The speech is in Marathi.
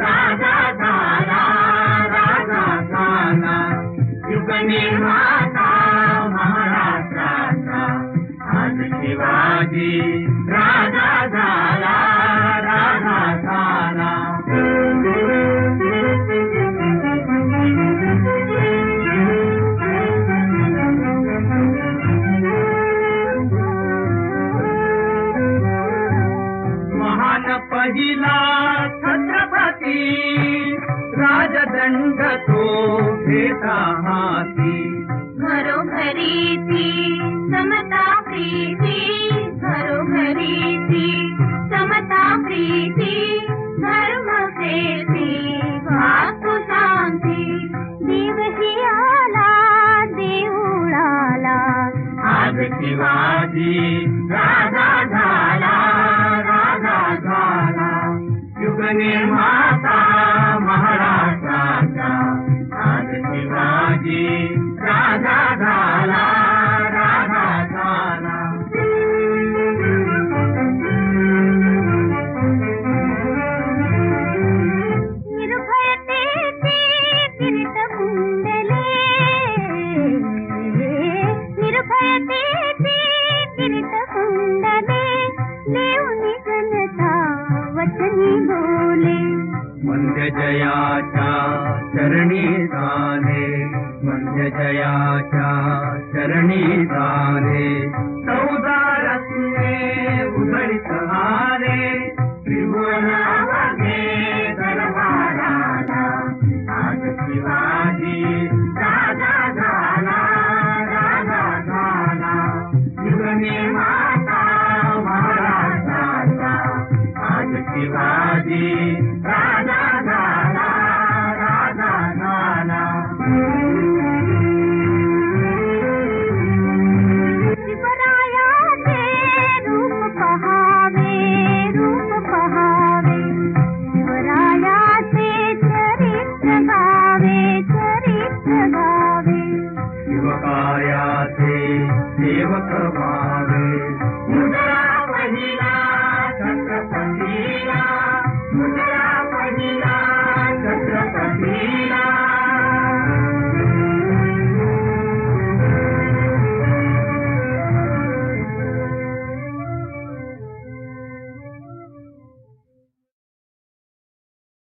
राजा झाला, राजा झाला, युग निर्माता महाराष्ट्राचा आज शिवाजी राजा झाला, राजा झाला. महान पहिला छत्रपती राजदंड तो घेता हाती, घरोघरी ती समता प्रीती, घरोघरी ती समता प्रीती, धर्म प्रीती वास्तु शांती. देवही आला देऊळाला, आज शिवाजी राजा झाला, राजा झाला, युग निर्माता महाराष्ट्राचा आज शिवाजी राजा झाला, राजा झाला. निर्भयतेची किरीट कुंडले, निर्भयतेची किरीट कुंडले, देऊनी जनता वचनी बोले. वंद्य जयाच्या चरणी झाले, वंद्य जयाच्या चरणी झाले, 14 रत्ने उधळीत आले, त्रिभुवन अवघे